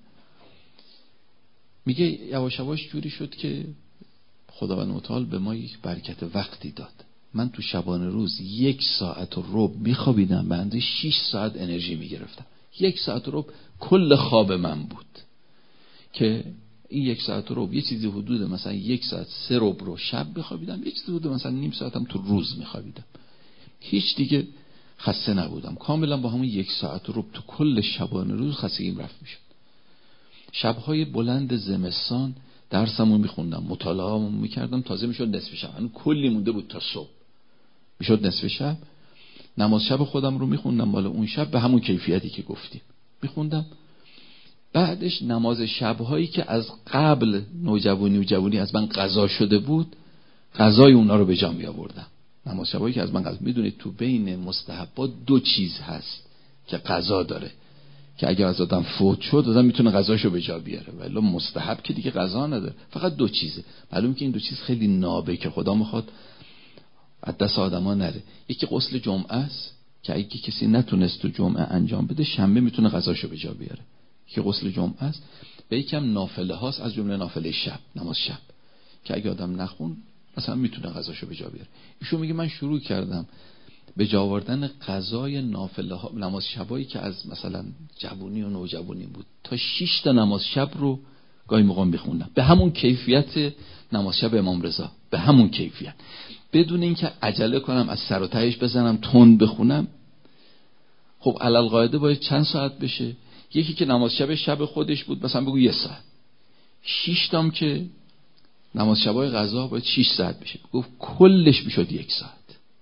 میگه یواش یواش جوری شد که خداوند متعال به ما یک برکت وقتی داد. من تو شبانه روز یک ساعت و ربع میخوابیدم، به اندازه شش ساعت انرژی میگرفتم. یک ساعت و ربع کل خواب من بود که این یک ساعت رو یه چیزی حدود مثلا یک ساعت سه ربع رو شب بخوابیدم، یه چیزی حدود مثلا نیم ساعتم تو روز میخوابیدم. هیچ دیگه خسته نبودم. کاملا با همون یک ساعت رو تو کل شبانه روز خستگیم رفت میشد. شبهای بلند زمستان درسمو میخوندم، مطالعه‌امو میکردم، تازه میشد نصف شب. هنوز کلی مونده بود تا صبح. میشد نصف شب، نماز شب خودم رو میخوندم بالا اون شب به همون کیفیتی که گفتیم میخوندم. بعدش نماز شبهایی که از قبل نوجوانی و جوانی از من قضا شده بود، قضای اونا رو به جا می آوردم. نماز شبهایی که از من قضا، میدونید تو بین مستحبات دو چیز هست که قضا داره، که اگر از آدم فوت شد آدم میتونه قضاشو به جا بیاره، ولی مستحب که دیگه قضا نداره. فقط دو چیزه. معلومه که این دو چیز خیلی نابه که خدا میخواد از دست آدما نره. یکی غسل جمعه است که اگه کسی نتونست تو جمعه انجام بده، شنبه میتونه قضاشو به جا بیاره. که غسل جمعه است. و یکم نافله هاست، از جمله نافله شب، نماز شب، که اگه آدم نخون مثلا میتونه قضاشو به جا بیاره. ایشون میگه من شروع کردم به جا آوردن قضای نافله ها، نماز شبایی که از مثلا جوونی و نوجوانی بود، تا شش تا نماز شب رو گاهی موقع میخوندم به همون کیفیت نماز شب امام رضا، به همون کیفیت، بدون اینکه عجله کنم از سر و تهش بزنم تند بخونم. خب علل قاعده باید چند ساعت بشه؟ یکی که نماز شب شب خودش بود مثلا بگو یه ساعت، شش تام که نماز شبای قضا باید شش ساعت بشه، گفت کلش میشد یک ساعت.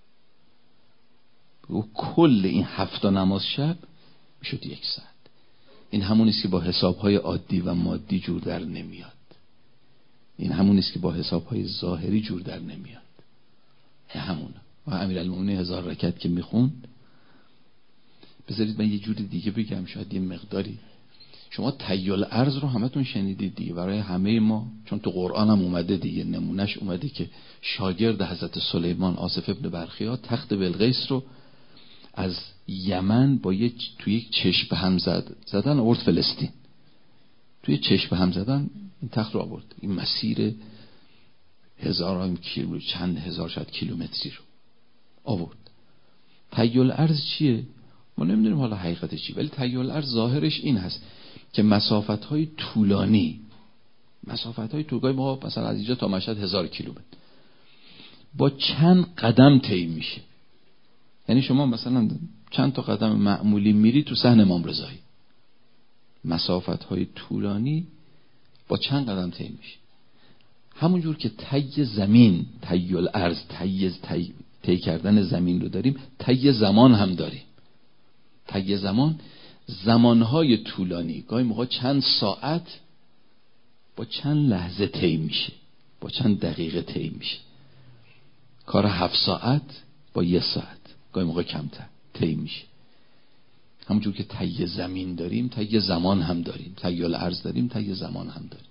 گفت کل این هفت نماز شب میشد یک ساعت. این همون است که با حسابهای عادی و مادی جور در نمیاد. این همون است که با حسابهای ظاهری جور در نمیاد. این همونه. و امیرالمومنین هزار رکعت که میخوند، بذارید من یه جوری دیگه بگم شاید یه مقداری شما تیل ارز رو همتون شنیدید دیگه، برای همه ما، چون تو قرآن هم اومده دیگه، نمونهش اومده که شاگرد حضرت سلیمان آصف ابن برخیا تخت بلقیس رو از یمن با یک توی یک چشم هم زد زدن آورد فلسطین. توی چشم هم زدن این تخت رو آورد. این مسیر هزاران کیلو، چند هزار شاید کیلومتری رو آورد. تیل ارز چیه؟ ما نمیدونیم حالا حقیقتش چی، ولی تیل ارز ظاهرش این هست که مسافت‌های طولانی، مسافت‌های طولانی، ما مثلا از اینجا تا مشهد هزار کیلومتر با چند قدم طی میشه. یعنی شما مثلا چند تا قدم معمولی میری تو صحن امام رضایی، مسافت‌های طولانی با چند قدم طی میشه. همونجور که طی زمین، تیل ارز، طی طی طی کردن زمین رو داریم، طی زمان هم داریم. طی زمان، زمانهای طولانی، گاهی موقع چند ساعت با چند لحظه طی میشه، با چند دقیقه طی میشه. کار هفت ساعت با یه ساعت، گاهی موقع کمتر طی میشه. همونجور که طی زمین داریم، طی زمان هم داریم. طی الارض داریم، طی زمان هم داریم.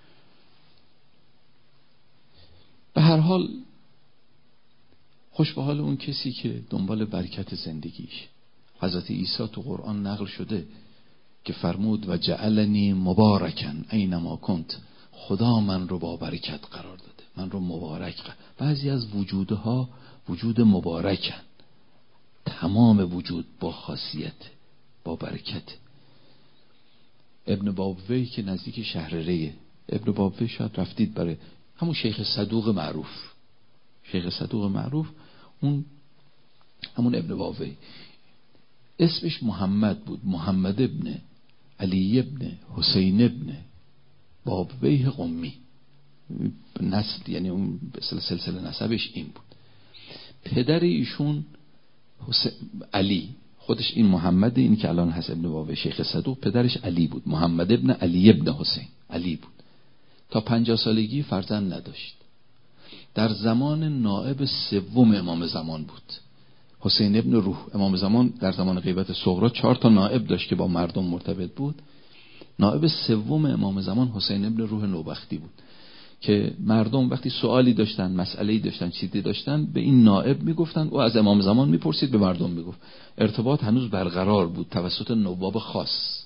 به هر حال خوش به حال اون کسی که دنبال برکت زندگیش. حضرت عیسی تو قرآن نقل شده که فرمود و جعلنی مبارکن اینما کنت، خدا من رو با برکت قرار داده، من رو مبارک قرار. بعضی از وجودها وجود مبارکن، تمام وجود با خاصیت، با برکت. ابن بابوی که نزدیک شهر ریه، ابن بابوی شاید رفتید، برای همون شیخ صدوق معروف، شیخ صدوق معروف، اون همون ابن بابوی، اسمش محمد بود، محمد ابن علی ابن حسین ابن بابویه قمی، نسل، یعنی اون سلسله نسبش این بود. پدر ایشون علی، خودش این محمد، این که الان هست ابن بابوی شیخ صدوق، پدرش علی بود، محمد ابن علی ابن حسین، علی بود. تا پنجاه سالگی فرزند نداشت. در زمان نائب سوم امام زمان بود، حسین ابن روح. امام زمان در زمان غیبت صغرا چهار تا نائب داشت که با مردم مرتبط بود. نائب سوم امام زمان حسین ابن روح نوبختی بود که مردم وقتی سوالی داشتن، مسئله‌ای داشتن، چیزی داشتن، به این نائب میگفتن و از امام زمان میپرسید، به مردم میگفت. ارتباط هنوز برقرار بود توسط نواب خاص.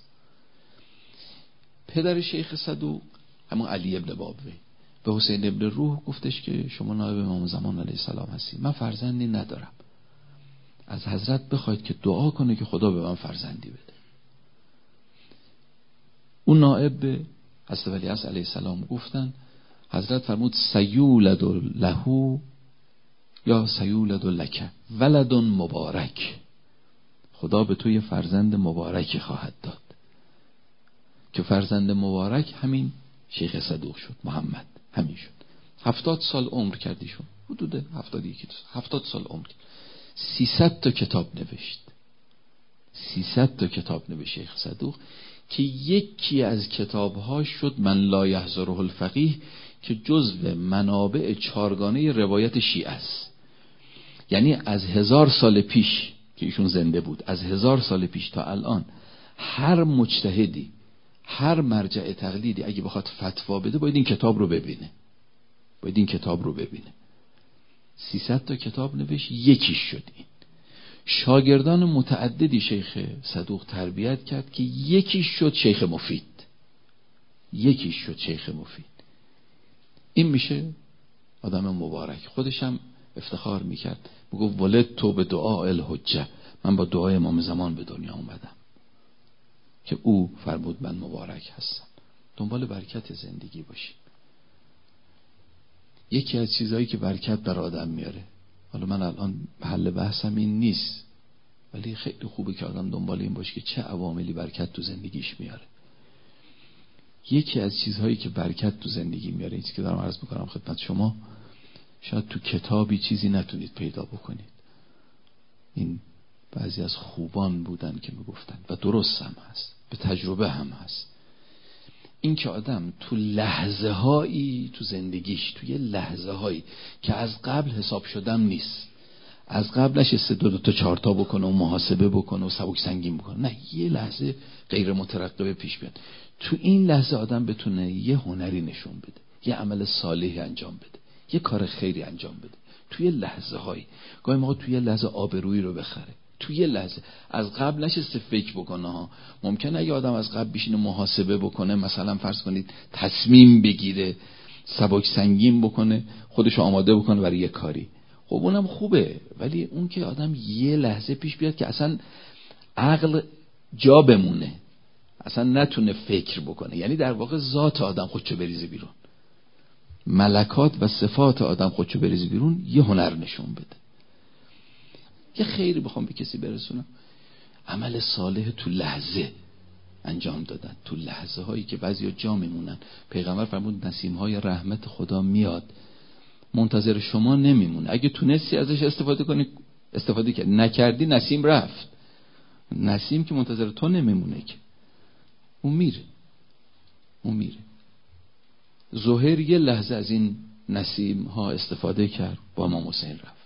پدر شیخ صدوق همون علی ابن بابوی به حسین ابن روح گفتش که شما نائب امام زمان علیه السلام هستی، من فرزندی ندارم، از حضرت بخواید که دعا کنه که خدا به من فرزندی بده. اون نائب به حضرت ولیعصر علیه السلام گفتن، حضرت فرمود سیولد له یا سیولد لک ولد مبارک، خدا به تو یه فرزند مبارک خواهد داد. که فرزند مبارک همین شیخ صدوق شد، محمد همین شد. هفتاد سال عمر کردیشون، حدود هفتاد یکی هفتاد سال عمر، سیصد تا کتاب نوشت. سیصد تا کتاب نوشت شیخ صدوق که یکی از کتاب‌ها شد من لا یحضره الفقیه که جزو منابع چارگانه روایت شیعه است. یعنی از هزار سال پیش که ایشون زنده بود، از هزار سال پیش تا الان هر مجتهدی، هر مرجع تقلیدی اگه بخواد فتوا بده باید این کتاب رو ببینه، باید این کتاب رو ببینه. سیصد تا کتاب نوشت، یکیش شد این. شاگردان متعددی شیخ صدوق تربیت کرد که یکیش شد شیخ مفید، یکیش شد شیخ مفید. این میشه آدم مبارک. خودش هم افتخار میکرد، میگفت ولد تو به دعا الحجه، من با دعای امام زمان به دنیا اومدم که او فرمود من مبارک هستم. دنبال برکت زندگی باشیم. یکی از چیزهایی که برکت بر آدم میاره، حالا من الان محل بحثم این نیست، ولی خیلی خوبه که آدم دنبال این باشه که چه عواملی برکت تو زندگیش میاره. یکی از چیزهایی که برکت تو زندگی میاره، این چیزی که دارم عرض میکنم خدمت شما، شاید تو کتابی چیزی نتونید پیدا بکنید. این بعضی از خوبان بودن که میگفتن و درست هم هست، به تجربه هم هست. این که آدم تو لحظه هایی تو زندگیش، تو یه لحظه هایی که از قبل حساب شدم نیست، از قبلش است دو دو تا چهار تا بکنه و محاسبه بکنه و سبک سنگین بکنه، نه، یه لحظه غیر مترقبه پیش بیاد. تو این لحظه آدم بتونه یه هنری نشون بده، یه عمل صالحی انجام بده، یه کار خیری انجام بده. توی لحظه هایی، گاهی موقع توی لحظه آبرویی رو بخره، توی لحظه از قبل نشسته فکر بکنه ها. ممکنه اگه آدم از قبل بشینه محاسبه بکنه، مثلا فرض کنید تصمیم بگیره، سبک سنگین بکنه، خودش آماده بکنه برای یه کاری، خب اونم خوبه. ولی اون که آدم یه لحظه پیش بیاد که اصلا عقل جا بمونه، اصلا نتونه فکر بکنه، یعنی در واقع ذات آدم خودشو بریزه بیرون، ملکات و صفات آدم خودشو بریزه بیرون، یه هنر نشون بده. یه خیری بخوام به کسی برسونم، عمل صالح تو لحظه انجام دادن، تو لحظه هایی که بعضیا جا میمونن. پیغمبر فرمود نسیم های رحمت خدا میاد، منتظر شما نمیمونه. اگه تونستی ازش استفاده کنی استفاده کرد، نکردی نسیم رفت. نسیم که منتظر تو نمیمونه که، اون میره، اون میره. زهیر یه لحظه از این نسیم ها استفاده کرد، با امام حسین رفت.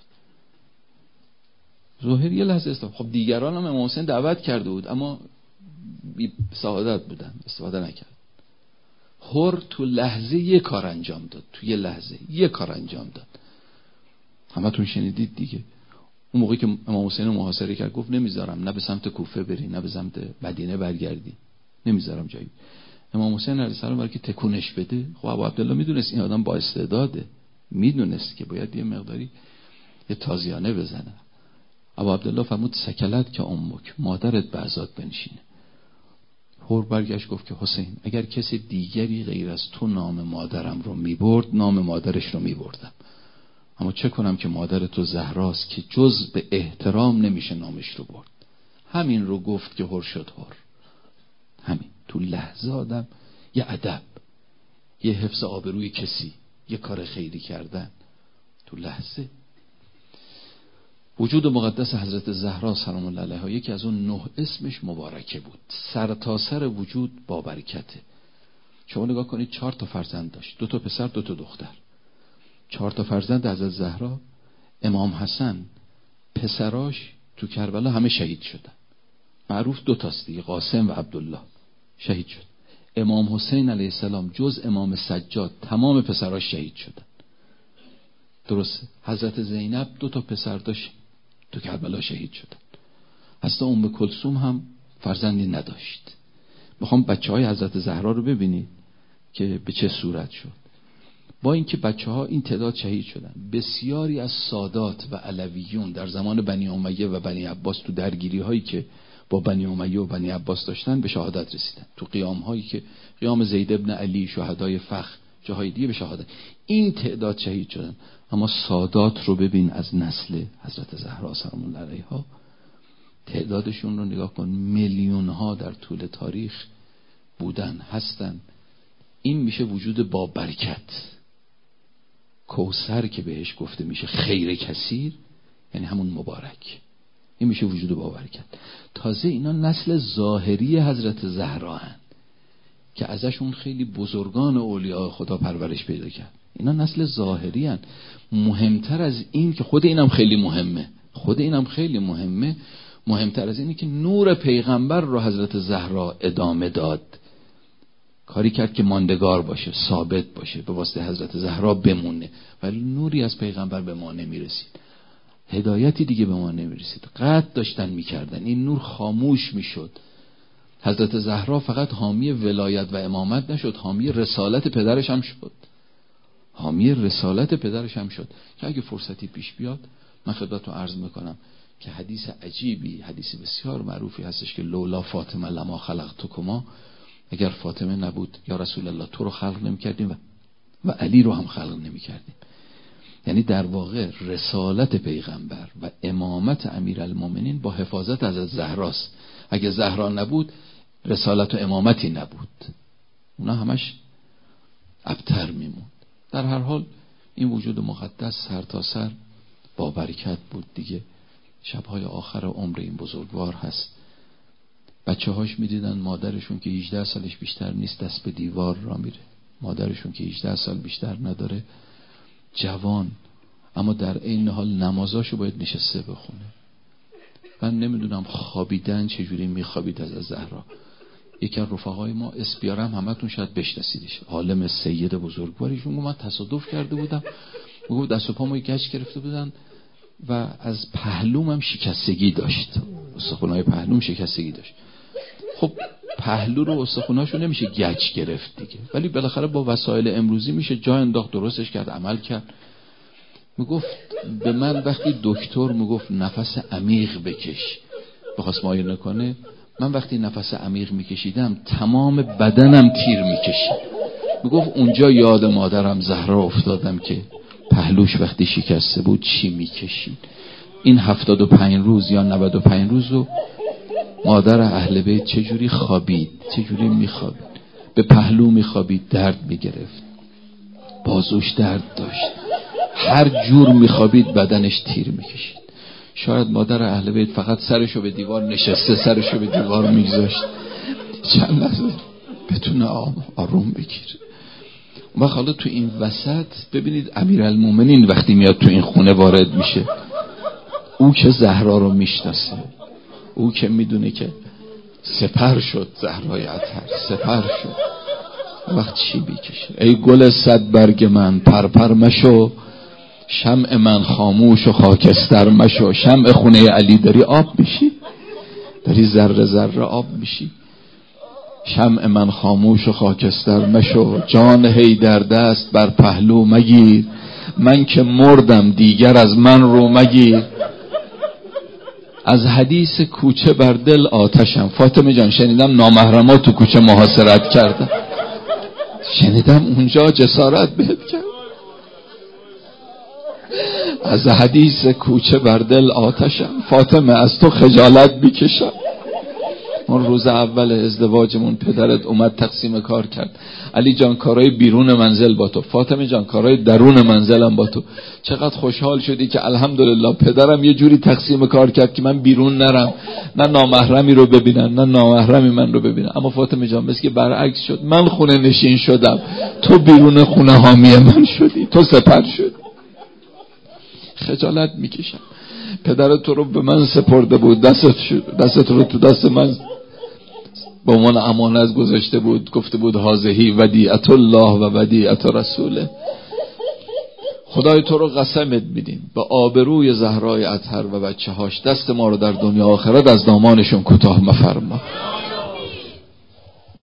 زهیر یه لحظه استفاده. خب دیگران هم امام حسین دعوت کرده بود اما بی سعادت بودن، استفاده نکرد. هر تو لحظه یه کار انجام داد، تو یه لحظه یه کار انجام داد. همتون شنیدید دیگه، اون موقعی که امام حسین محاصره کرد گفت نمیذارم نه به سمت کوفه بری نه به سمت مدینه برگردی، نمیذارم جایی. امام حسین علیه السلام برای که تکونش بده، خب ابو عبدالله میدونست این آدم با استعداده، میدونست که باید یه مقداری یه تازیانه بزنه. ابو عبدالله فرمود سکلت که امک، مادرت به عزات بنشینه. هور برگشت گفت که حسین اگر کسی دیگری غیر از تو نام مادرم رو میبرد، نام مادرش رو میبردم، اما چه کنم که مادر تو زهراست که جز به احترام نمیشه نامش رو برد. همین رو گفت که هور شد هور. همین تو لحظه آدم یه ادب، یه حفظ آبروی کسی، یه کار خیری کردن تو لحظه. وجود مقدس حضرت زهرا سلام الله علیها یکی از اون نه اسمش مبارکه بود، سر تا سر وجود با برکته. شما نگاه کنید چهار تا فرزند داشت، دو تا پسر دو تا دختر. چهار تا فرزند حضرت زهرا، امام حسن پسراش تو کربلا همه شهید شدن، معروف دو تاست دیگه، قاسم و عبدالله شهید شد. امام حسین علیه السلام جز امام سجاد تمام پسراش شهید شدن. درسته. حضرت زینب دو تا پسر داشت تو کربلا شهید شدن. حضرت ام کلثوم هم فرزندی نداشت. میخوام بچه های حضرت زهرا رو ببینید که به چه صورت شد. با اینکه بچه ها این تعداد شهید شدن، بسیاری از سادات و علویون در زمان بنی امیه و بنی عباس تو درگیری هایی که با بنی امیه و بنی عباس داشتن به شهادت رسیدن. تو قیام هایی که قیام زید ابن علی، شهدای فخ، جاهای دیگه به شهادت، این تعداد شهید شدن. اما سادات رو ببین از نسل حضرت زهرا سلام الله علیها، تعدادشون رو نگاه کن، میلیون ها در طول تاریخ بودن، هستن. این میشه وجود با برکت. کوثر که بهش گفته میشه خیر کثیر، یعنی همون مبارک. این میشه وجود با برکت. تازه اینا نسل ظاهری حضرت زهرا هن که ازشون خیلی بزرگان اولیاء خدا پرورش پیدا کرد. اینا نسل ظاهری هن. مهمتر از این که خود اینم خیلی مهمه، خود اینم خیلی مهمه، مهمتر از اینه که نور پیغمبر رو حضرت زهرا ادامه داد، کاری کرد که ماندگار باشه، ثابت باشه، به واسطه حضرت زهرا بمونه. ولی نوری از پیغمبر به ما نمیرسید، هدایتی دیگه به ما نمیرسید، قطع داشتن میکردن، این نور خاموش میشد. حضرت زهرا فقط حامی ولایت و امامت نشد، حامی رسالت پدرش هم شد، حامی رسالت پدرش هم شد. که اگه فرصتی پیش بیاد من خدمتتون عرض میکنم که حدیث عجیبی، حدیث بسیار معروفی هستش که لولا فاطمه لما خلقتکما، اگر فاطمه نبود یا رسول الله تو رو خلق نمی کردیم و, و علی رو هم خلق نمی کردیم. یعنی در واقع رسالت پیغمبر و امامت امیرالمومنین با حفاظت از زهراست. اگه زهرا نبود رسالت و امامتی نبود، اونا همش ابتر میموند. در هر حال این وجود مقدس سر تا سر با برکت بود دیگه. شبهای آخر عمر این بزرگوار هست. بچه هاش میدیدن مادرشون که هجده سالش بیشتر نیست دست به دیوار را میره، مادرشون که هجده سال بیشتر نداره، جوان، اما در این حال نمازاشو باید نشسته بخونه. من نمیدونم خوابیدن چجوری میخوابید از زهرا. یکی از رفقای ما اسپیارم همتون شاید بشناسیدش، عالم سید بزرگواریشون، من تصادف کرده بودم، میگم دست و پامو گچ گرفته بودن و از پهلوم هم شکستگی داشت، استخوان‌های پهلوم شکستگی داشت. خب پهلو رو استخواناشو نمیشه گچ گرفت دیگه، ولی بالاخره با وسایل امروزی میشه جا انداخت، درستش کرد، عمل کرد. میگفت به من وقتی دکتر میگفت نفس عمیق بکش، بخواست معاینه کنه، من وقتی نفس عمیق میکشیدم تمام بدنم تیر میکشید. میگفت اونجا یاد مادرم زهرا افتادم که پهلوش وقتی شکسته بود چی میکشید. این هفتاد و پنج روز یا نود و پنج روز رو مادر اهل بیت چجوری خوابید، چجوری میخوابید، به پهلو میخوابید، درد میگرفت، بازوش درد داشت، هر جور میخوابید بدنش تیر میکشید. شاید مادر اهل بیت فقط سرشو به دیوار نشسته، سرشو به دیوار میگذاشت چند لحظه بتونه آروم بگیره. و حالا تو این وسط ببینید امیرالمومنین وقتی میاد تو این خونه وارد میشه، او که زهرا رو میشناسه، او که میدونه که سپر شد، زهرای اطهر سپر شد، وقت چی بیکشه؟ ای گل صد برگ من پرپر مشو، شمع من خاموش و خاکستر مشو. شمع خونه علی داری آب میشی، داری ذره ذره آب میشی. شمع من خاموش و خاکستر مشو، جان حیدر دست بر پهلو مگیر، من که مردم دیگر از من رو مگیر. از حدیث کوچه بر دل آتشم. فاطمه جان شنیدم نامحرمات تو کوچه محاصرت کردن، شنیدم اونجا جسارت بهت کرد. از حدیث کوچه بر دل آتشم، فاطمه از تو خجالت میکشم. اون روز اول ازدواجمون پدرت اومد تقسیم کار کرد، علی جان کارهای بیرون منزل با تو، فاطمه جان کارهای درون منزلم با تو. چقدر خوشحال شدی که الحمدلله پدرم یه جوری تقسیم کار کرد که من بیرون نرم، نه نامحرمی رو ببینن نه نامحرمی من رو ببینن. اما فاطمه جان مثل که برعکس شد، من خونه نشین شدم، تو بیرون خونه حامی من شدی، تو سپر شدی. خجالت میکشم، پدر تو رو به من سپرده بود، دستت شد، دستت رو تو دست من به عنوان امانت گذاشته بود، گفته بود هذه ودیعت الله و ودیعت رسوله. خدای تو رو قسمت میدیم به آبروی زهرای اطهر و بچه هاش، دست ما رو در دنیا آخرت از دامانشون کوتاه مفرما.